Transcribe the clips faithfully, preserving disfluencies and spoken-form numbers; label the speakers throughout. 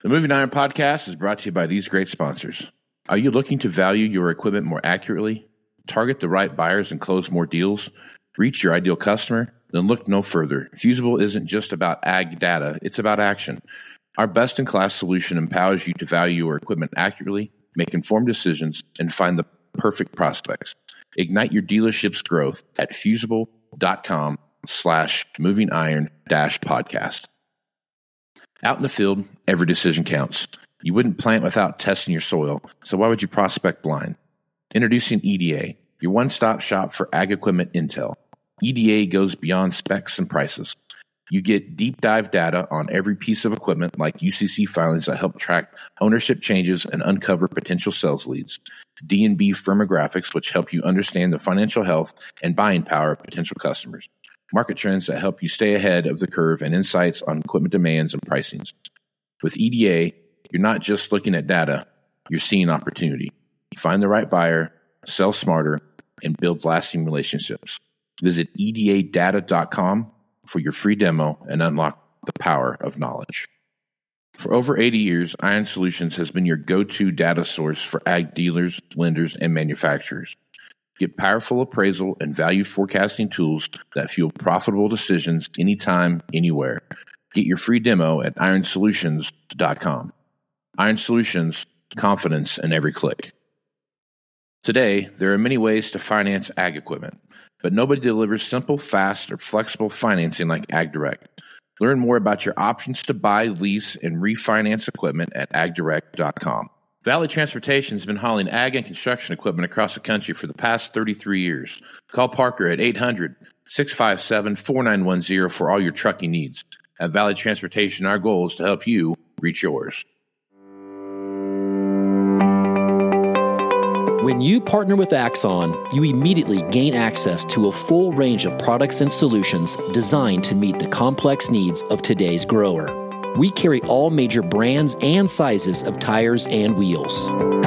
Speaker 1: The Moving Iron Podcast is brought to you by these great sponsors. Are you looking to value your equipment more accurately, target the right buyers and close more deals, reach your ideal customer? Then look no further. Fusible isn't just about ag data, it's about action. Our best-in-class solution empowers you to value your equipment accurately, make informed decisions, and find the perfect prospects. Ignite your dealership's growth at fusible.com slash moving iron dash podcast. Out in the field, every decision counts. You wouldn't plant without testing your soil, so why would you prospect blind? Introducing E D A, your one-stop shop for ag equipment intel. E D A goes beyond specs and prices. You get deep dive data on every piece of equipment like U C C filings that help track ownership changes and uncover potential sales leads. D and B firmographics, which help you understand the financial health and buying power of potential customers. Market trends that help you stay ahead of the curve, and insights on equipment demands and pricings. With E D A, you're not just looking at data, you're seeing opportunity. You find the right buyer, sell smarter, and build lasting relationships. Visit E D A data dot com for your free demo and unlock the power of knowledge. For over eighty years, Iron Solutions has been your go-to data source for ag dealers, lenders, and manufacturers. Get powerful appraisal and value forecasting tools that fuel profitable decisions anytime, anywhere. Get your free demo at iron solutions dot com. Iron Solutions, confidence in every click. Today, there are many ways to finance ag equipment, but nobody delivers simple, fast, or flexible financing like AgDirect. Learn more about your options to buy, lease, and refinance equipment at ag direct dot com. Valley Transportation has been hauling ag and construction equipment across the country for the past thirty-three years. Call Parker at eight hundred, six five seven, four nine one zero for all your trucking needs. At Valley Transportation, our goal is to help you reach yours.
Speaker 2: When you partner with Axon, you immediately gain access to a full range of products and solutions designed to meet the complex needs of today's grower. We carry all major brands and sizes of tires and wheels.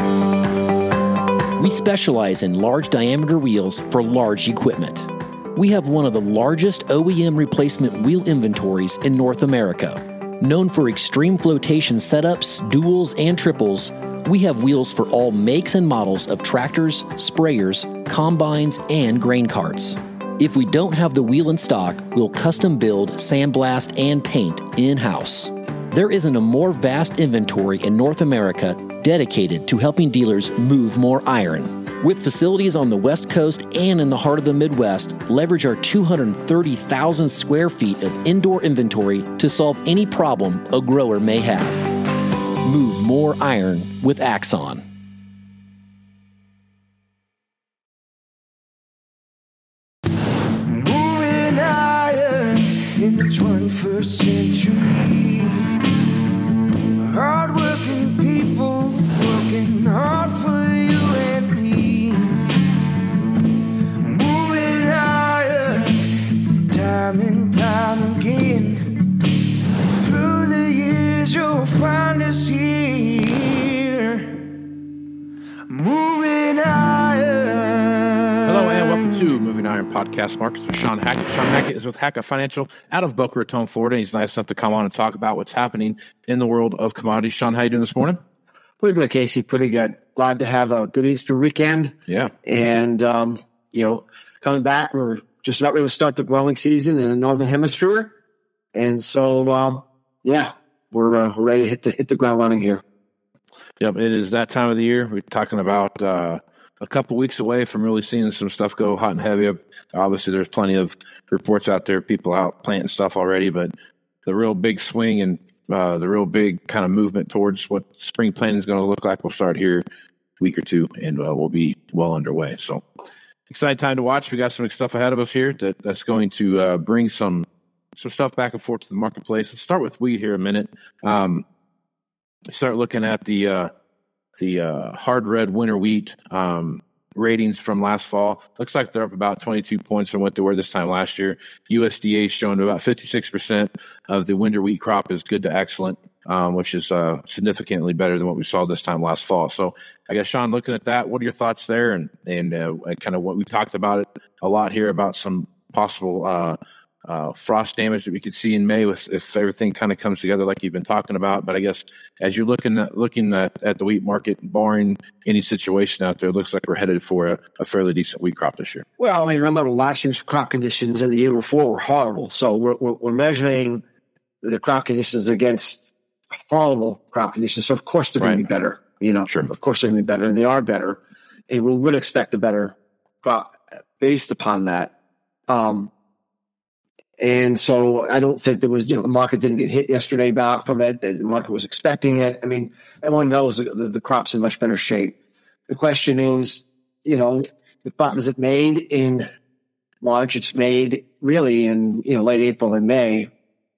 Speaker 2: We specialize in large diameter wheels for large equipment. We have one of the largest O E M replacement wheel inventories in North America. Known for extreme flotation setups, duals, and triples, we have wheels for all makes and models of tractors, sprayers, combines, and grain carts. If we don't have the wheel in stock, we'll custom build, sandblast, and paint in-house. There isn't a more vast inventory in North America dedicated to helping dealers move more iron. With facilities on the West Coast and in the heart of the Midwest, leverage our two hundred thirty thousand square feet of indoor inventory to solve any problem a grower may have. Move more iron with Axon.
Speaker 3: Moving iron in the twenty-first century. Hard-working people working hard for you and me. Moving iron, time and time again. Through the years you'll find us here. Moving iron.
Speaker 1: Hello and welcome to Moving Iron Podcast. Markets with Sean Hackett. Sean Hackett is with Hackett Financial out of Boca Raton, Florida. He's nice enough to come on and talk about what's happening in the world of commodities. Sean, how you doing this morning?
Speaker 4: Pretty good, Casey. Pretty good. Glad to have a good Easter weekend.
Speaker 1: Yeah.
Speaker 4: And, um, you know, coming back, we're just about ready to start the growing season in the Northern Hemisphere. And so, um, yeah, we're, uh, we're ready to hit the, hit the ground running here.
Speaker 1: Yep, it is that time of the year. We're talking about uh, a couple weeks away from really seeing some stuff go hot and heavy. Obviously, there's plenty of reports out there, people out planting stuff already, but the real big swing and uh, the real big kind of movement towards what spring planting is going to look like will start here a week or two, and uh, we'll be well underway. So exciting time to watch. We got some stuff ahead of us here that, that's going to uh, bring some some stuff back and forth to the marketplace. Let's start with wheat here a minute. Um, start looking at the uh, the uh, hard red winter wheat um, ratings from last fall. Looks like they're up about twenty-two points from what they were this time last year. U S D A is showing about fifty-six percent of the winter wheat crop is good to excellent, um, which is uh, significantly better than what we saw this time last fall. So I guess, Sean, looking at that, what are your thoughts there? And, and uh, kind of what we've talked about it a lot here about some possible uh, uh, frost damage that we could see in May with, if everything kind of comes together like you've been talking about. But I guess as you're looking at, looking at, at the wheat market, barring any situation out there, it looks like we're headed for a, a fairly decent wheat crop this year.
Speaker 4: Well, I mean, remember last year's crop conditions and the year before were horrible. So we're, we're, we're measuring the crop conditions against horrible crop conditions. So of course they're going to be better. You know,
Speaker 1: sure.
Speaker 4: Of course they're going to be better, and they are better. And we would expect a better crop based upon that. Um, and so I don't think there was, you know, the market didn't get hit yesterday back from it. The market was expecting it. I mean, everyone knows the, the, the crop's in much better shape. The question is, you know, the crop, is it made in March? It's made really in, you know, late April and May.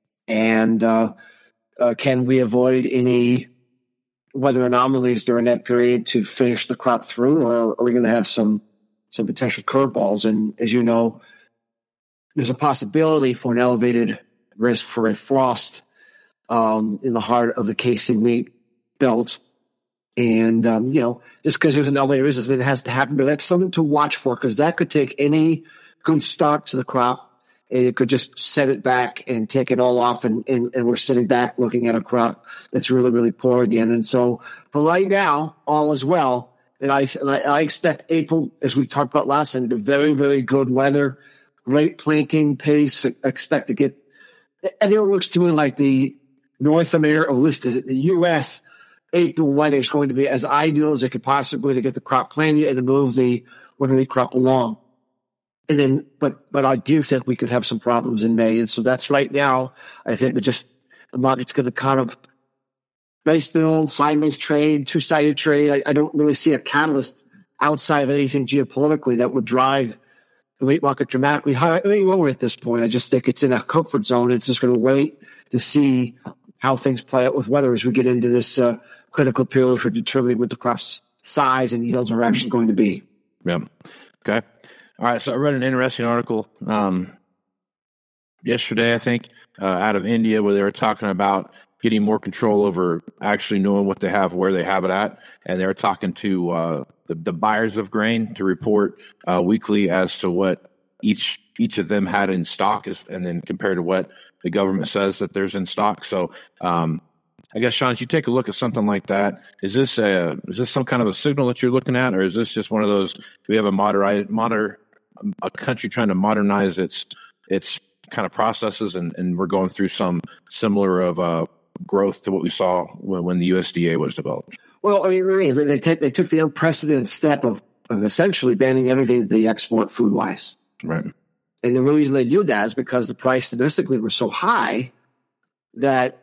Speaker 4: And uh, uh, can we avoid any weather anomalies during that period to finish the crop through, or are we going to have some some potential curveballs? And as you know, there's a possibility for an elevated risk for a frost um, in the heart of the casing wheat belt. And, um, you know, just because there's an elevated risk doesn't mean it has to happen, but that's something to watch for, because that could take any good start to the crop, and it could just set it back and take it all off, and, and, and we're sitting back looking at a crop that's really, really poor again. And so for right now, all is well. And I, and I, I expect April, as we talked about last time, to very, very good weather, great planting pace. Expect to get, and it looks to me like the North America, or at least the U S April weather is going to be as ideal as it could possibly to get the crop planted and to move the winter wheat crop along. And then, but, but I do think we could have some problems in May. And so that's right now, I think it just, the market's going to kind of base build, sideways trade, two-sided trade. I, I don't really see a catalyst outside of anything geopolitically that would drive the wheat market dramatically higher lower at this point. I just think it's in a comfort zone. It's just going to wait to see how things play out with weather as we get into this uh, critical period for determining what the crop's size and yields are actually going to be.
Speaker 1: Yeah. Okay. All right, so I read an interesting article um, yesterday, I think, uh, out of India, where they were talking about getting more control over actually knowing what they have, where they have it at, and they were talking to uh, the, the buyers of grain to report uh, weekly as to what each each of them had in stock, is, and then compared to what the government says that there's in stock. So um, I guess, Sean, as you take a look at something like that, is this a is this some kind of a signal that you're looking at, or is this just one of those, do we have a moder moder a country trying to modernize its its kind of processes, and, and we're going through some similar of uh, growth to what we saw when, when the U S D A was developed?
Speaker 4: Well, I mean, really, they, t- they took the unprecedented step of, of essentially banning everything that they export food-wise.
Speaker 1: Right.
Speaker 4: And the reason they do that is because the price domestically was so high that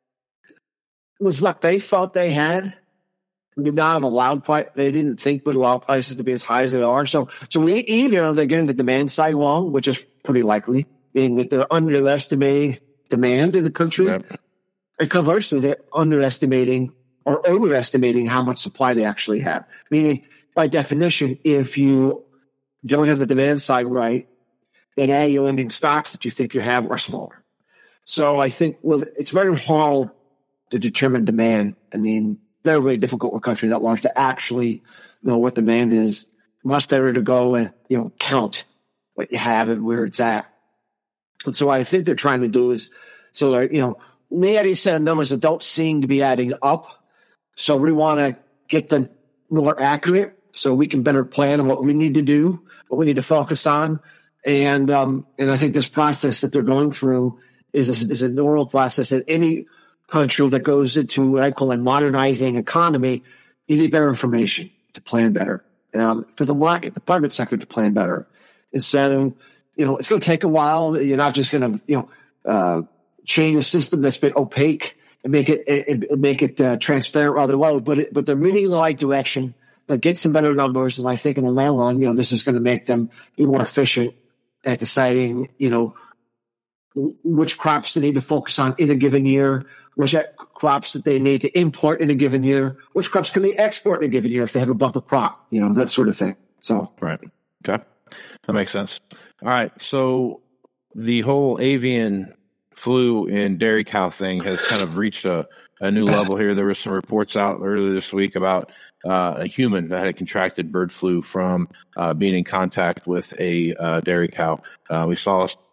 Speaker 4: it was what they felt they had. We did not have allowed price. They didn't think would allow prices to be as high as they are. So, so we, either they're getting the demand side wrong, which is pretty likely, meaning that they're underestimating demand in the country. Yep. And conversely, they're underestimating or overestimating how much supply they actually have. Meaning, by definition, if you don't have the demand side right, then A, your ending stocks that you think you have are smaller. So I think, well, it's very hard to determine demand. I mean, very, very difficult in a country that large to actually know what demand is. Much better to go and, you know, count what you have and where it's at. And so what I think they're trying to do is, so they're, you know, we had a set of numbers that don't seem to be adding up. So we want to get them more accurate so we can better plan on what we need to do, what we need to focus on. And, um, and I think this process that they're going through is a, is a normal process that any country that goes into what I call a modernizing economy, you need better information to plan better. Um, for the market, the private sector to plan better. Instead of, you know, it's going to take a while. You're not just going to, you know, uh, change a system that's been opaque and make it, and, and make it uh, transparent rather well. But it, but they're moving in the right direction. But get some better numbers, and I think in the long run, you know, this is going to make them be more efficient at deciding, you know, which crops they need to focus on in a given year, which crops that they need to import in a given year, which crops can they export in a given year if they have a bumper crop, you know, that sort of thing. So
Speaker 1: right, okay, that makes sense. All right, so the whole avian flu and dairy cow thing has kind of reached a, a new level here. There were some reports out earlier this week about uh, a human that had contracted bird flu from uh, being in contact with a uh, dairy cow. Uh, we saw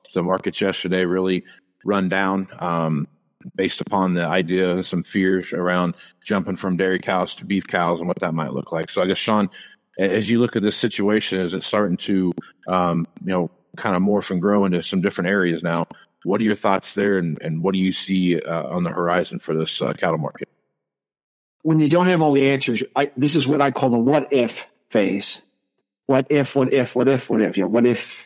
Speaker 1: the markets yesterday really run down um, based upon the idea, some fears around jumping from dairy cows to beef cows and what that might look like. So I guess, Sean, as you look at this situation, is it starting to, um, you know, kind of morph and grow into some different areas now? What are your thoughts there, and, and what do you see uh, on the horizon for this uh, cattle market?
Speaker 4: When you don't have all the answers, I, this is what I call the what if phase. What if, what if, what if, what if, you know, what if?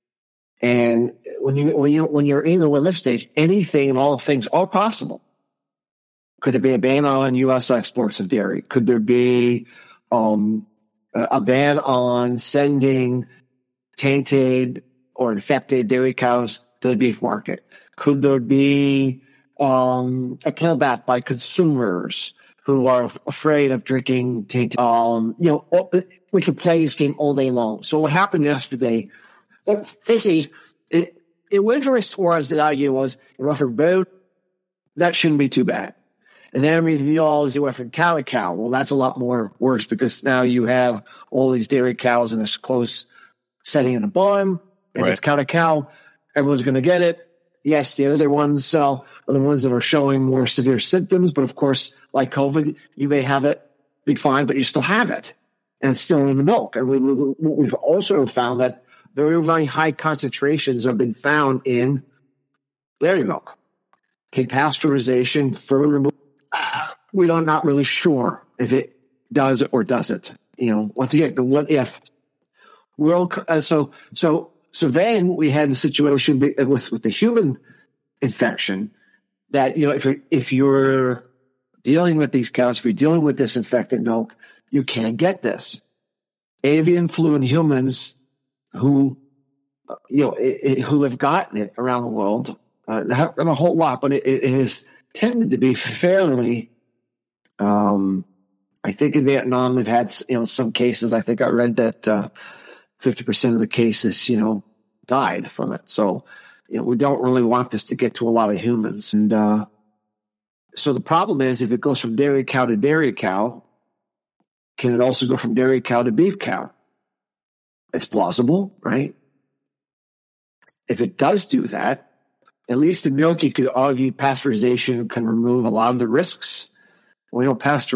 Speaker 4: And when you, when you, when you're in the what if stage, anything and all things are possible. Could there be a ban on U S exports of dairy? Could there be, um, a ban on sending tainted or infected dairy cows to the beef market? Could there be, um, a pullback by consumers who are afraid of drinking tainted? Um, you know, we could play this game all day long. So what happened yesterday? Basically, it, it went as far as the idea was, rougher boat, that shouldn't be too bad. And then reveals you went from cow to cow. Well, that's a lot more worse because now you have all these dairy cows in this close setting in the barn, and
Speaker 1: right.
Speaker 4: It's cow to cow. Everyone's going to get it. Yes, the other ones uh, are the ones that are showing more severe symptoms. But of course, like COVID, you may have it, be fine, but you still have it, and it's still in the milk. And we, we, we've also found that very, very high concentrations have been found in dairy milk. Okay, pasteurization, further removal. Uh, we are not really sure if it does or doesn't. You know, once again, the what if. We'll, uh, so, so, so then we had the situation with, with the human infection that, you know, if you're, if you're dealing with these cows, if you're dealing with this infected milk, you can't get this. Avian flu in humans who, uh, you know, it, it, who have gotten it around the world, uh, not a whole lot, but it, it has tended to be fairly, um, I think in Vietnam, they've had, you know, some cases. I think I read that, uh, fifty percent of the cases, you know, died from it. So, you know, we don't really want this to get to a lot of humans. And, uh, so the problem is if it goes from dairy cow to dairy cow, can it also go from dairy cow to beef cow? It's plausible, right? If it does do that, at least in milk, you could argue pasteurization can remove a lot of the risks. We don't pasteur.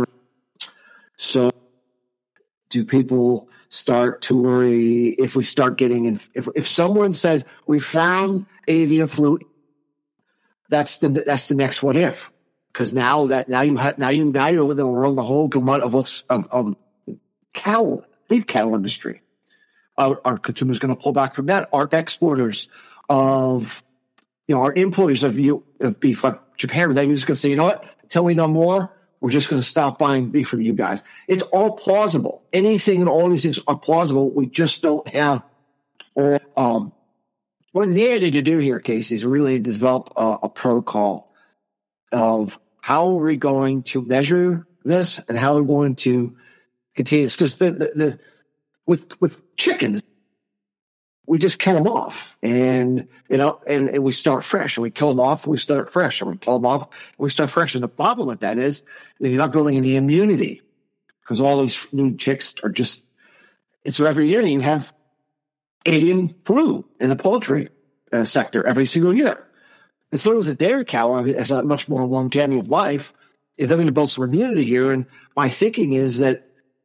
Speaker 4: So do people start to worry if we start getting in? If, if someone says we found avian flu, that's the that's the next what if. Because now that now you have now you now you're within the whole gamut of what's of, of cow beef cattle industry. Are, are consumers going to pull back from that? Are exporters of, you know, our importers of, of beef, like Japan, they're just going to say, you know what, until we know more, we're just going to stop buying beef from you guys. It's all plausible. Anything and all these things are plausible. We just don't have, uh, um, what they needed to do here, Casey, is really develop a, a protocol of how are we going to measure this and how we're going to continue this. Because the, the, the With with chickens, we just kill them off, and you know, and, and we start fresh, and we kill them off, and we start fresh, and we kill them off, and we start fresh. And the problem with that is that you're not building any immunity because all these new chicks are just. And so every year you have avian flu in the poultry uh, sector every single year. The flu is a dairy cow has a much more longevity of life. If they're going to build some immunity here, and my thinking is that.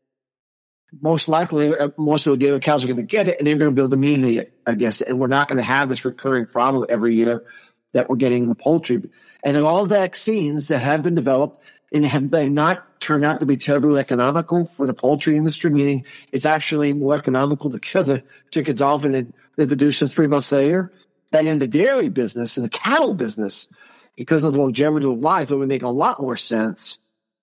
Speaker 4: Most likely, most of the dairy cows are going to get it, and they're going to build immunity against it. And we're not going to have this recurring problem every year that we're getting in the poultry. And in all vaccines that have been developed and have been not turned out to be terribly economical for the poultry industry, meaning it's actually more economical to kill the chickens off and then they produce them three months later, than in the dairy business and the cattle business, because of the longevity of life, it would make a lot more sense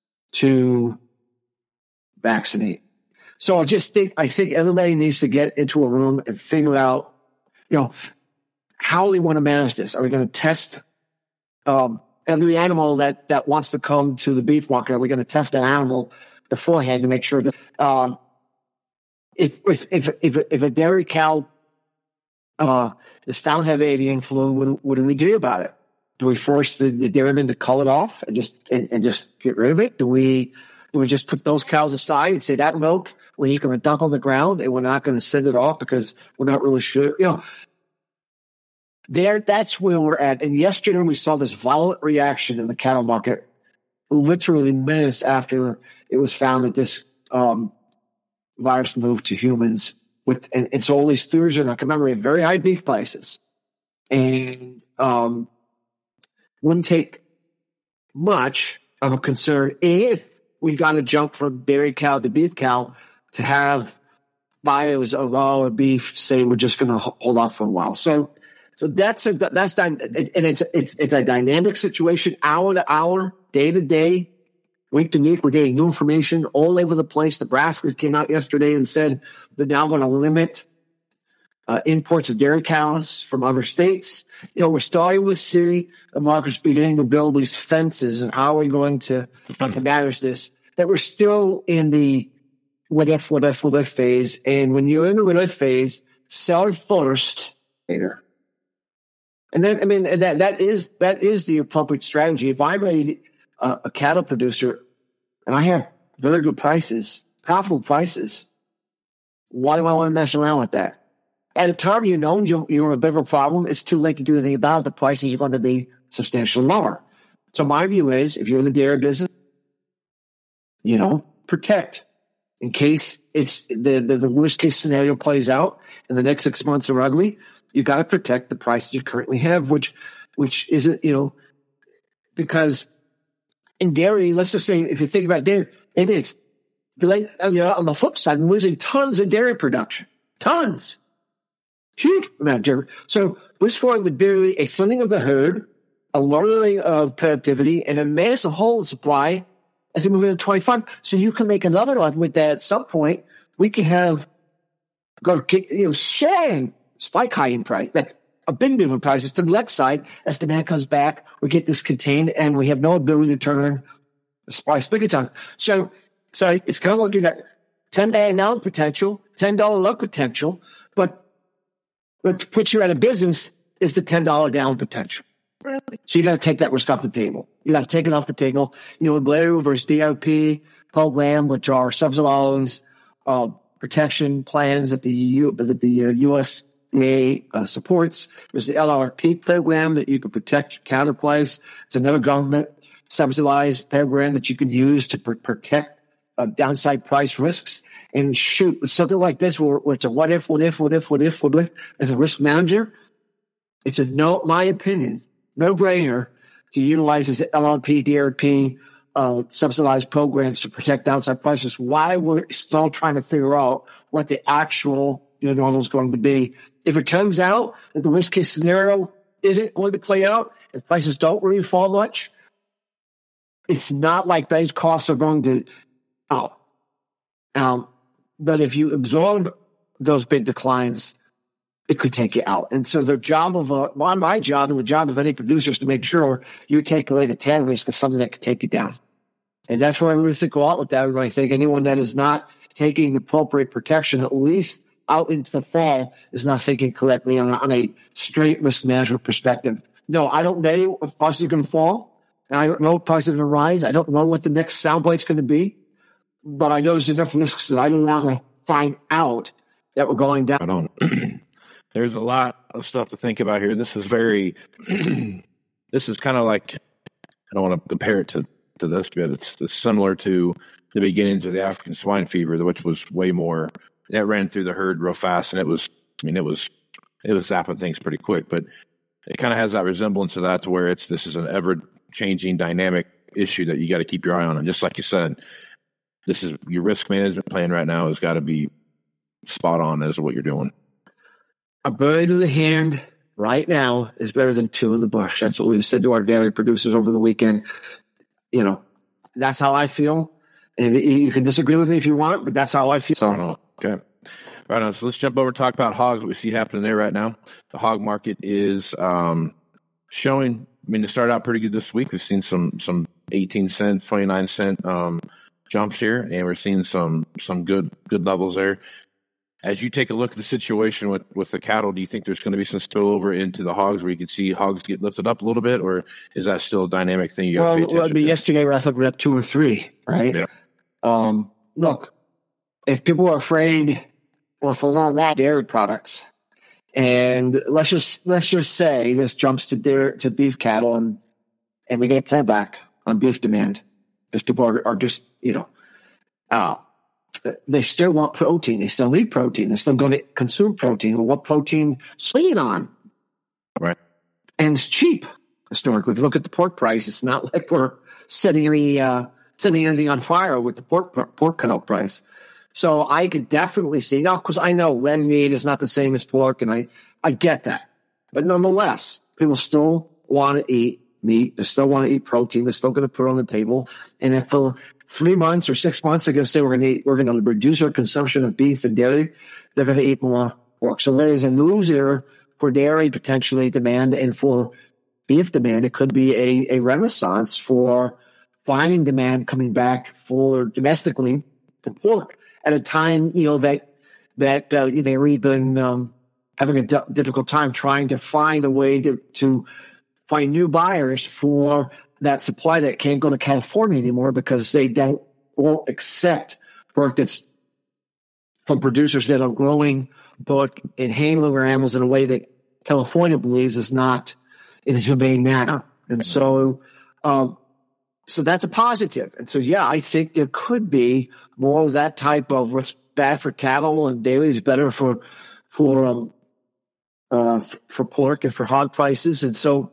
Speaker 4: to vaccinate. So I just think, I think everybody needs to get into a room and figure out, you know, how we want to manage this. Are we going to test um, every animal that, that wants to come to the beef market? Are we going to test an animal beforehand to make sure that um, if, if, if, if, if a dairy cow uh, is found to have avian flu, what, what do we do about it? Do we force the, the dairyman to cull it off and just, and, and just get rid of it? Do we, do we just put those cows aside and say that milk, we're going to dump on the ground and we're not going to send it off because we're not really sure, you know? there, that's where we're at. And yesterday we saw this violent reaction in the cattle market, literally minutes after it was found that this um, virus moved to humans. With and, and so all these fears are not commemorating very high beef prices, and um, wouldn't take much of a concern if we got to jump from dairy cow to beef cow to have buyers of all the beef say we're just going to hold off for a while. So, so that's a, that's and it's it's it's a dynamic situation, hour to hour, day to day, week to week. We're getting new information all over the place. Nebraska came out yesterday and said they're now going to limit uh, imports of dairy cows from other states. You know, we're starting with city. The market's beginning to build these fences, and how are we going to, to manage this? That we're still in the what if, what if, what if phase. And when you're in the what if phase, sell first, later. And then, I mean, that that is that is the appropriate strategy. If I'm a, a, a cattle producer and I have very good prices, profitable prices, why do I want to mess around with that? At the time you know you're, you're a bit of a problem, it's too late to do anything about it. The prices are going to be substantially lower. So my view is, if you're in the dairy business, you know, protect in case it's the, the, the worst case scenario plays out and the next six months are ugly. You got to protect the prices you currently have, which which isn't, you know, because in dairy, let's just say, if you think about dairy, it is. Like, you know, on the flip side, we're losing tons of dairy production. Tons. Huge amount of dairy. So we're scoring with dairy a thinning of the herd, a lowering of productivity, and a massive hole in supply as we move into twenty-five. So you can make another one with that at some point. We can have, go, you know, sharing spike high in price, like a big move in prices to the left side as demand comes back. We get this contained, and we have no ability to turn the supply spigots on. So, so it's kind of looking at ten dollar down potential, ten dollar low potential, but what puts you out of business is the ten dollar down potential. So you got to take that risk off the table. You got to take it off the table. You know, Blair versus D R P program, which are subsidized uh, protection plans that the U, that the uh, U S D A uh, supports. There's the L R P program that you can protect your counter price. It's another government subsidized program that you can use to pr- protect uh, downside price risks. And shoot, with something like this, where, where it's a what if, what if, what if, what if, what if, as a risk manager, it's a no, my opinion, no brainer to utilize this L R P, D R P uh, subsidized programs to protect downside prices. Why we're still trying to figure out what the actual you know, normal is going to be. If it turns out that the worst case scenario isn't going to play out and prices don't really fall much, it's not like those costs are going to out. Um, but if you absorb those big declines, it could take you out. And so the job of a, well, my job and the job of any producer is to make sure you take away the tail risk of something that could take you down. And that's why I really think go out with that. And I think anyone that is not taking appropriate protection, at least out into the fall, is not thinking correctly on a, on a straight risk management perspective. No, I don't know if prices are going to fall. And I don't know if prices are going to rise. I don't know what the next soundbite's going to be. But I know there's enough risks that I don't want to find out that we're going down.
Speaker 1: I don't. There's a lot of stuff to think about here. This is very, this is kind of like, I don't want to compare it to, to this, but it's, it's similar to the beginnings of the African swine fever, which was way more, that ran through the herd real fast. And it was, I mean, it was, it was zapping things pretty quick, but it kind of has that resemblance to that, to where it's, this is an ever changing dynamic issue that you got to keep your eye on. And just like you said, this is your risk management plan right now has got to be spot on as to what you're doing.
Speaker 4: A bird in the hand right now is better than two in the bush. That's what we've said to our dairy producers over the weekend. You know, that's how I feel. And you can disagree with me if you want, but that's how I feel.
Speaker 1: So, okay. Right on. So let's jump over and talk about hogs, what we see happening there right now. The hog market is um, showing, I mean, it started out pretty good this week. We've seen some some eighteen cent, twenty-nine cent um, jumps here, and we're seeing some some good good levels there. As you take a look at the situation with, with the cattle, do you think there's going to be some spillover into the hogs where you can see hogs get lifted up a little bit, or is that still a dynamic thing you got to pay attention
Speaker 4: well,
Speaker 1: to?
Speaker 4: Yesterday, I think we're up two or three, right?
Speaker 1: Yeah.
Speaker 4: Um, look, if people are afraid, well, for long that dairy products, And let's just let's just say this jumps to dairy, to beef cattle, and and we get a pullback on beef demand. Because people are, are just, you know, uh, they still want protein. They still need protein. They're still going to consume protein. Well, what protein swinging on?
Speaker 1: Right.
Speaker 4: And it's cheap historically. If you look at the pork price, it's not like we're setting any uh, setting anything on fire with the pork pork cutout price. So I could definitely see now, because I know red meat is not the same as pork, and I, I get that. But nonetheless, people still want to eat meat. They still want to eat protein. They're still going to put it on the table. And if for three months or six months, they're going to say we're going to eat, we're going to reduce our consumption of beef and dairy, they're going to eat more pork. So there is a loser for dairy potentially demand, and for beef demand, it could be a, a renaissance for finding demand coming back for domestically for pork. At a time, you know, that that uh, they've been um, having a d- difficult time trying to find a way to, to find new buyers for that supply that can't go to California anymore because they don't won't accept pork that's from producers that are growing pork and handling their animals in a way that California believes is not in a humane manner. And so, um, so that's a positive. And so, yeah, I think there could be more of that type of what's bad for cattle and dairy is better for for um, uh, for pork and for hog prices. And so,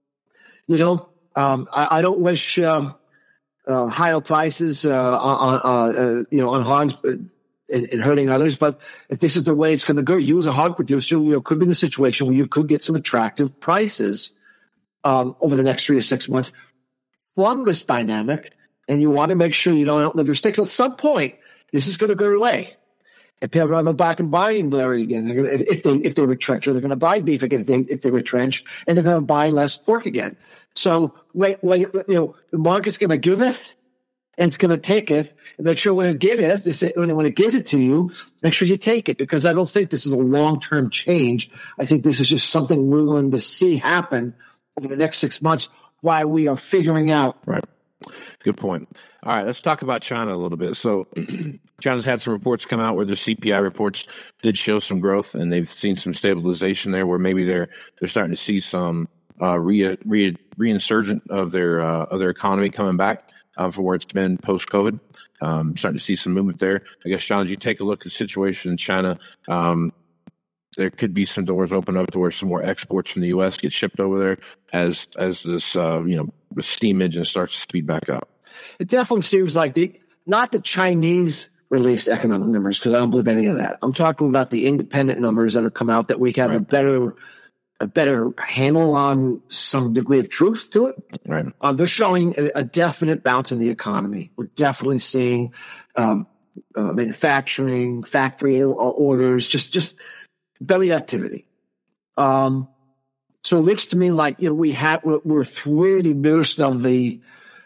Speaker 4: you know, um, I, I don't wish um, uh, higher prices uh, on, uh, uh, you know, on hogs and, and hurting others. But if this is the way it's going to go, you as a hog producer, you know, could be in a situation where you could get some attractive prices um, over the next three to six months from this dynamic. And you want to make sure you don't outlive your stakes. At some point, this is going to go away. And people are going to go back and buying dairy again. They're gonna, if they if they retrench, or they're going to buy beef again if they, if they retrench, and they're going to buy less pork again. So, wait, wait, you know, the market's going to give it, and it's going to take it. And make sure when it gives it, when it gives it to you, make sure you take it, because I don't think this is a long term change. I think this is just something we're going to see happen over the next six months while we are figuring out.
Speaker 1: Right. Good point. All right, let's talk about China a little bit. So China's had some reports come out where the C P I reports did show some growth, and they've seen some stabilization there, where maybe they're they're starting to see some uh, re, re reinsurgent of their uh, of their economy coming back uh, from where it's been post COVID. Um, starting to see some movement there. I guess, John, as you take a look at the situation in China, um, there could be some doors open up to where some more exports from the U S get shipped over there as as this uh, you know the steam engine starts to speed back up.
Speaker 4: It definitely seems like the not the Chinese released economic numbers, because I don't believe any of that. I'm talking about the independent numbers that have come out that we have right. a better a better handle on some degree of truth to it.
Speaker 1: Right.
Speaker 4: Uh, they're showing a, a definite bounce in the economy. We're definitely seeing um, uh, manufacturing, factory orders, just just belly activity. Um, so it looks to me like, you know, we have, we're, we're through the midst of the,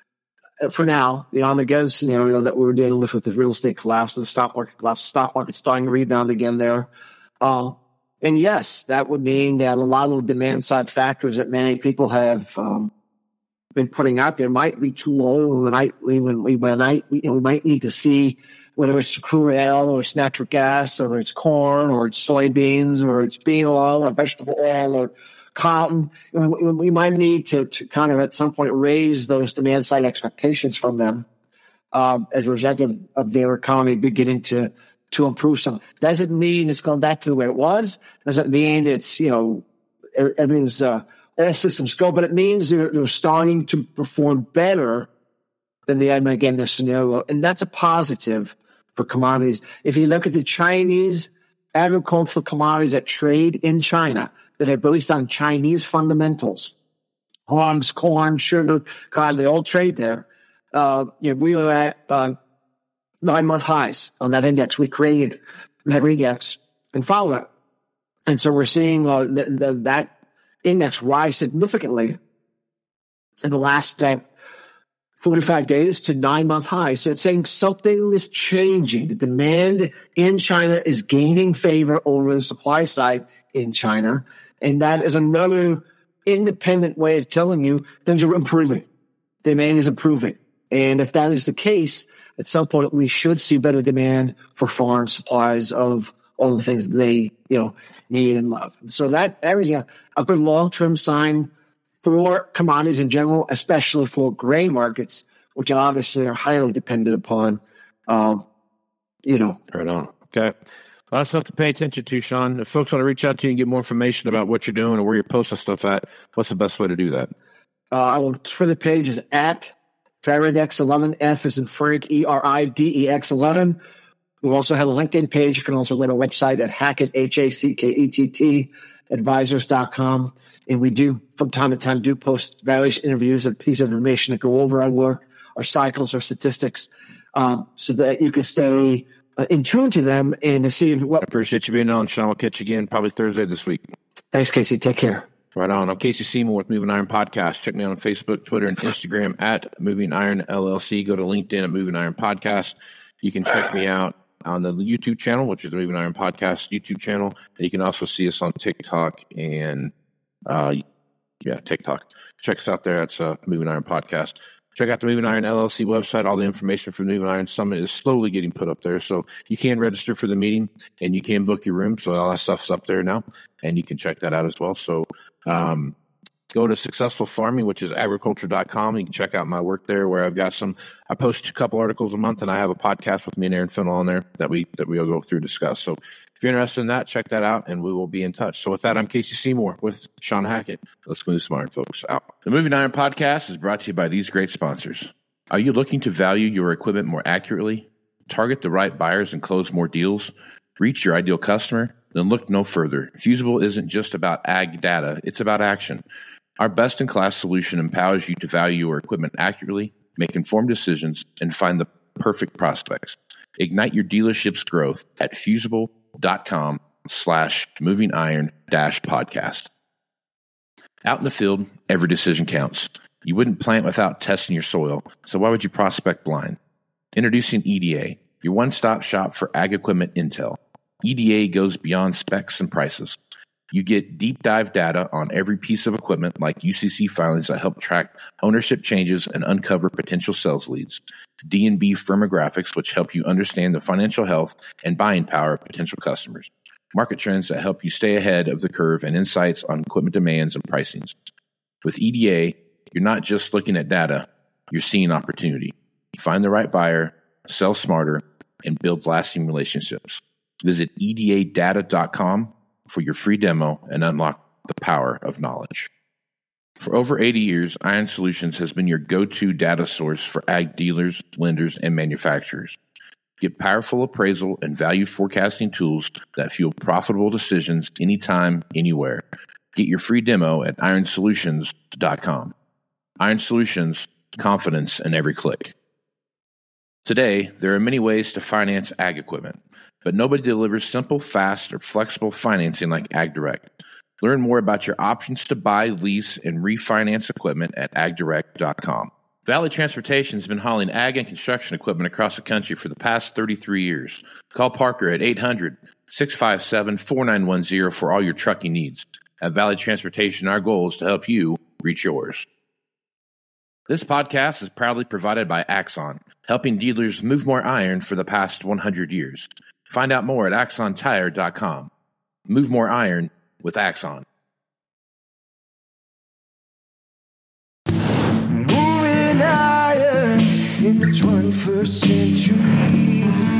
Speaker 4: uh, for now, the Armageddon scenario that we were dealing with with the real estate collapse, the stock market collapse, the stock market starting to rebound again there. Uh, and yes, that would mean that a lot of the demand side factors that many people have um, been putting out there might be too low. We might, we, we, might, we, we might need to see whether it's crude oil or it's natural gas or it's corn or it's soybeans or it's bean oil or vegetable oil or cotton. We might need to, to kind of at some point raise those demand side expectations from them um, as a result of, of their economy beginning to to improve some. Doesn't mean it's going back to the way it was. Doesn't mean it's, you know, everything's uh, all systems go, but it means they're, they're starting to perform better than the Armageddon scenario, and that's a positive for commodities. If you look at the Chinese agricultural commodities that trade in China, that are based on Chinese fundamentals, hogs, corn, sugar, cotton, they all trade there. Uh, you know, we were at uh, nine-month highs on that index. We created that index and follow it. And so we're seeing uh, the, the, that index rise significantly in the last uh, forty-five days to nine-month highs. So it's saying something is changing. The demand in China is gaining favor over the supply side in China. And that is another independent way of telling you things are improving. Demand is improving. And if that is the case, at some point we should see better demand for foreign supplies of, all the things that they, you know, need and love. So that, that is a, a good long-term sign for commodities in general, especially for gray markets, which obviously are highly dependent upon, um, you know.
Speaker 1: Right on. Okay. A lot of stuff to pay attention to, Sean. If folks want to reach out to you and get more information about what you're doing or where you're posting stuff at, what's the best way to do that?
Speaker 4: Uh, our Twitter page is at Feridex eleven, F as in Frank, E R I D E X eleven. We also have a LinkedIn page. You can also go to our website at Hackett, H A C K E T T, advisors dot com. And we do, from time to time, do post various interviews and pieces of information that go over our work, our cycles, our statistics, um, so that you can stay uh, in tune to them and to see what.
Speaker 1: I appreciate you being on, Sean. We'll catch you again probably Thursday this week.
Speaker 4: Thanks, Casey. Take care.
Speaker 1: Right on. I'm Casey Seymour with Moving Iron Podcast. Check me out on Facebook, Twitter, and Instagram at Moving Iron L L C. Go to LinkedIn at Moving Iron Podcast. You can check me out on the YouTube channel, which is the Moving Iron Podcast YouTube channel. And you can also see us on TikTok and, uh, yeah, TikTok. Check us out there. That's uh, Moving Iron Podcast. Check out the Moving Iron L L C website. All the information for the Moving Iron Summit is slowly getting put up there. So you can register for the meeting and you can book your room. So all that stuff's up there now and you can check that out as well. So um, go to Successful Farming, which is agriculture dot com. You can check out my work there where I've got some, I post a couple articles a month and I have a podcast with me and Aaron Fennell on there that we, that we'll go through and discuss. So if you're interested in that, check that out and we will be in touch. So with that, I'm Casey Seymour with Sean Hackett. Let's move some iron folks out. The Moving Iron Podcast is brought to you by these great sponsors. Are you looking to value your equipment more accurately, target the right buyers and close more deals, reach your ideal customer? Then look no further. Fusible isn't just about ag data, it's about action. Our best-in-class solution empowers you to value your equipment accurately, make informed decisions, and find the perfect prospects. Ignite your dealership's growth at fusible.com slash moving iron dash podcast. Out in the field, every decision counts. You wouldn't plant without testing your soil, so why would you prospect blind? Introducing E D A, your one-stop shop for ag equipment intel. E D A goes beyond specs and prices. You get deep dive data on every piece of equipment like U C C filings that help track ownership changes and uncover potential sales leads. D and B firmographics, which help you understand the financial health and buying power of potential customers. Market trends that help you stay ahead of the curve and insights on equipment demands and pricings. With E D A, you're not just looking at data, you're seeing opportunity. You find the right buyer, sell smarter, and build lasting relationships. Visit E D A data dot com for your free demo and unlock the power of knowledge. For over eighty years, Iron Solutions has been your go-to data source for ag dealers, lenders, and manufacturers. Get powerful appraisal and value forecasting tools that fuel profitable decisions anytime, anywhere. Get your free demo at iron solutions dot com. Iron Solutions, confidence in every click. Today, there are many ways to finance ag equipment, but nobody delivers simple, fast, or flexible financing like AgDirect. Learn more about your options to buy, lease, and refinance equipment at ag direct dot com. Valley Transportation has been hauling ag and construction equipment across the country for the past thirty-three years. Call Parker at eight hundred, six five seven, four nine one zero for all your trucking needs. At Valley Transportation, our goal is to help you reach yours. This podcast is proudly provided by Axon, helping dealers move more iron for the past one hundred years. Find out more at axon tire dot com. Move more iron with Axon.
Speaker 3: Moving iron in the twenty-first century.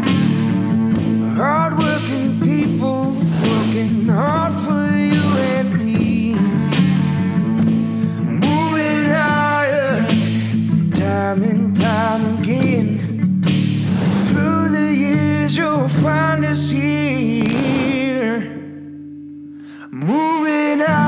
Speaker 3: Hard-working people working hard for you and me. Moving iron, time and time again. Through the years you'll find us here. Moving iron.